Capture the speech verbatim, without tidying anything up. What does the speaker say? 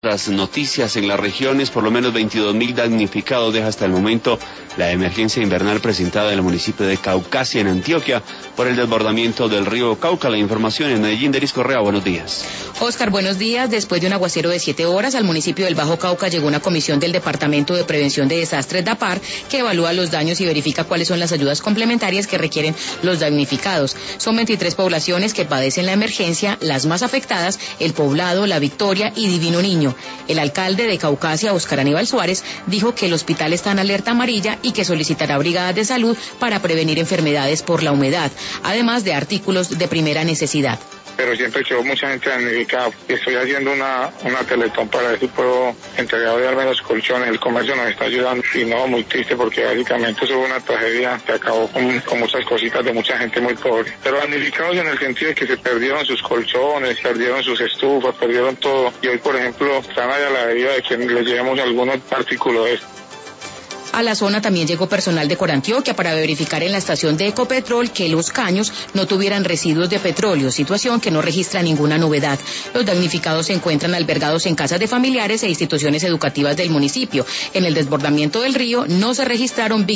Las noticias en las regiones, por lo menos veintidós mil damnificados deja hasta el momento la emergencia invernal presentada en el municipio de Caucasia, en Antioquia, por el desbordamiento del río Cauca. La información en Medellín, Deris Correa, buenos días. Oscar, buenos días. Después de un aguacero de siete horas, al municipio del Bajo Cauca llegó una comisión del Departamento de Prevención de Desastres DAPAR, que evalúa los daños y verifica cuáles son las ayudas complementarias que requieren los damnificados. Son veintitrés poblaciones que padecen la emergencia, las más afectadas, El Poblado, La Victoria y Divino Niño. El alcalde de Caucasia, Oscar Aníbal Suárez, dijo que el hospital está en alerta amarilla y que solicitará brigadas de salud para prevenir enfermedades por la humedad, además de artículos de primera necesidad. Pero siempre quedó mucha gente damnificada. Estoy haciendo una, una teletón para ver si puedo entregar y darme los colchones. El comercio nos está ayudando y no, muy triste porque básicamente eso fue una tragedia que acabó con, con muchas cositas de mucha gente muy pobre. Pero damnificados en el sentido de que se perdieron sus colchones, perdieron sus estufas, perdieron todo. Y hoy, por ejemplo, están allá a la deriva de que les llevemos algunos artículos de esto. A la zona también llegó personal de Corantioquia para verificar en la estación de Ecopetrol que los caños no tuvieran residuos de petróleo, situación que no registra ninguna novedad. Los damnificados se encuentran albergados en casas de familiares e instituciones educativas del municipio. En el desbordamiento del río no se registraron víctimas